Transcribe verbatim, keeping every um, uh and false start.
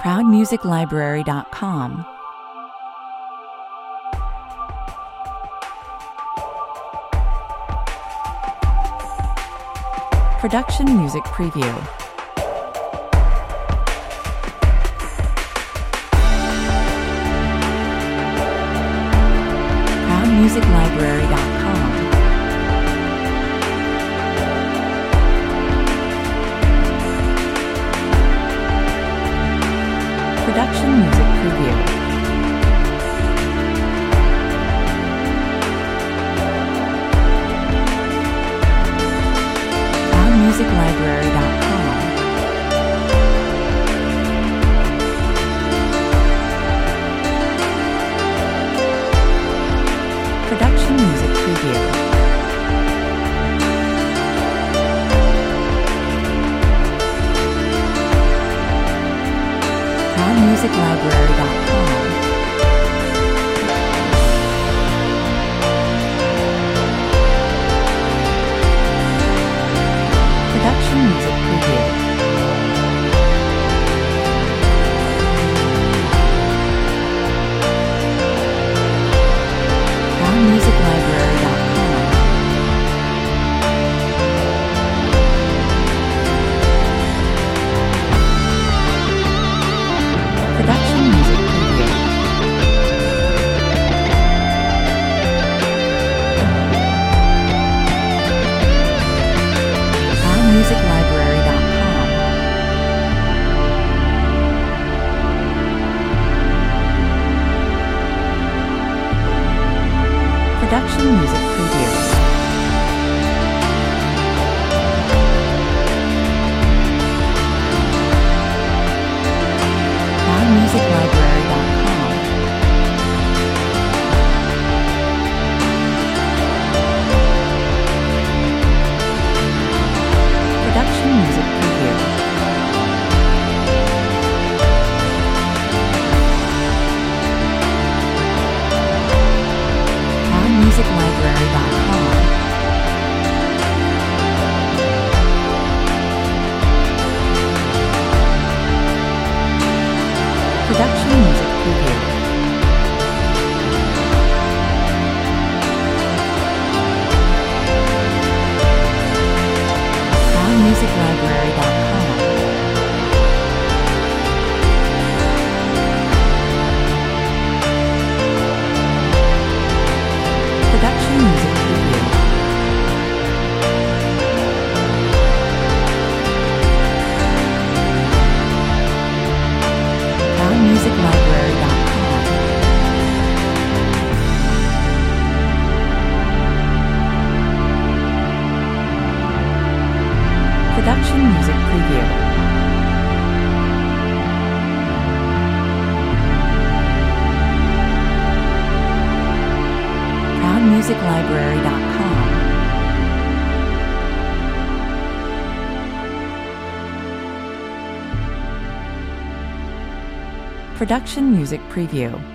proud music library dot com. Production Music Preview. proud music library dot com. Production Music Preview. proud music library dot com. Production Music Preview. proud music library dot com. Production Music Preview. proud music library dot com. Production Music Preview. proud music library dot com. Production Music Preview. proud music library dot com. Production Music Preview. proud music library dot com. Production Music Preview. proud music library dot com. Production Music Preview. proud music library dot com. Production Music Preview. proud music library dot com. Production Music Preview.